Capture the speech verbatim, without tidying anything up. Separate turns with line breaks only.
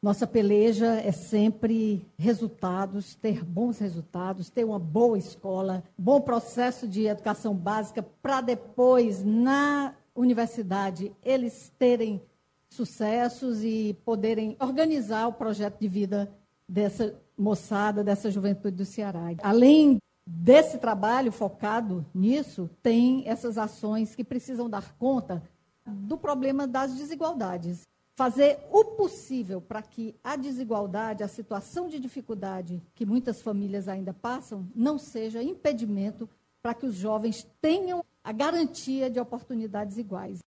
Nossa peleja é sempre resultados, ter bons resultados, ter uma boa escola, bom processo de educação básica, para depois, na universidade, eles terem sucessos e poderem organizar o projeto de vida dessa moçada, dessa juventude do Ceará. Além desse trabalho focado nisso, tem essas ações que precisam dar conta do problema das desigualdades. Fazer o possível para que a desigualdade, a situação de dificuldade que muitas famílias ainda passam, não seja impedimento para que os jovens tenham a garantia de oportunidades iguais.